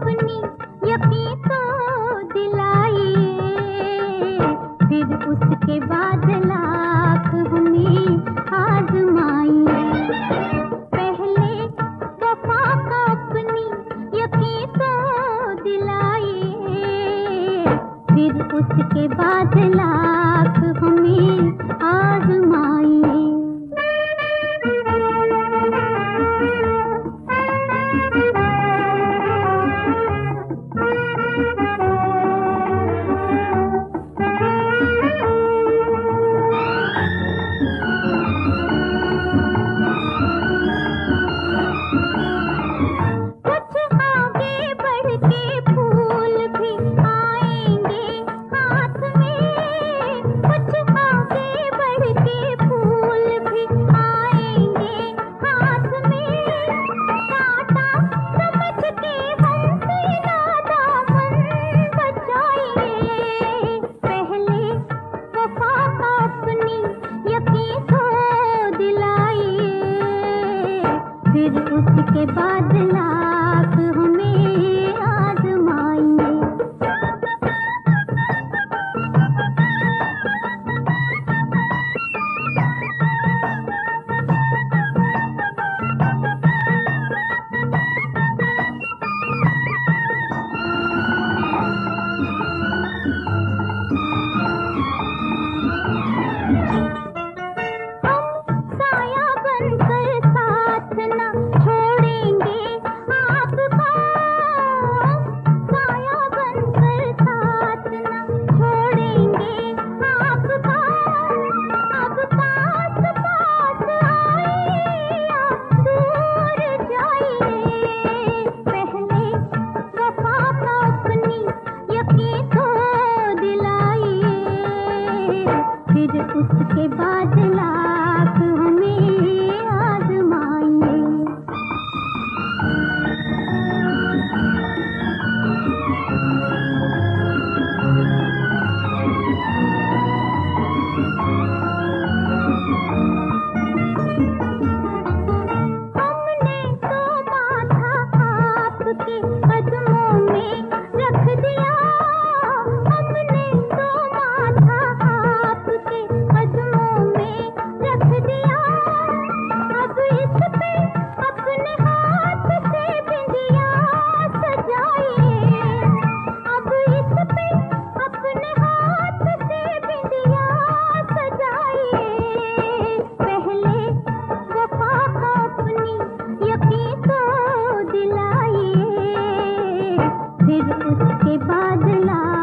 अपनी यकीन तो दिलाइए, फिर उसके बाद लाख हमें आजमाइए। पहले वफा का अपनी यकीन तो दिलाइए, फिर उसके बाद लाख हमें आजमाइए। फिर उसके बाद लाख हमें आजमाइए। फिर उसके बाद लाख हमें आजमाइए। हमने तो माथा आपके कदमों में रख दिया, हमने तो माथा आपके कदमों में रख दिया। अब इस पे अपने हाथ से बिंदिया सजाइए, अब इस पे अपने हाथ से बिंदिया सजाइए। पहले वफा का अपनी यकीन तो दिलाइए, फिर उसके बाद ला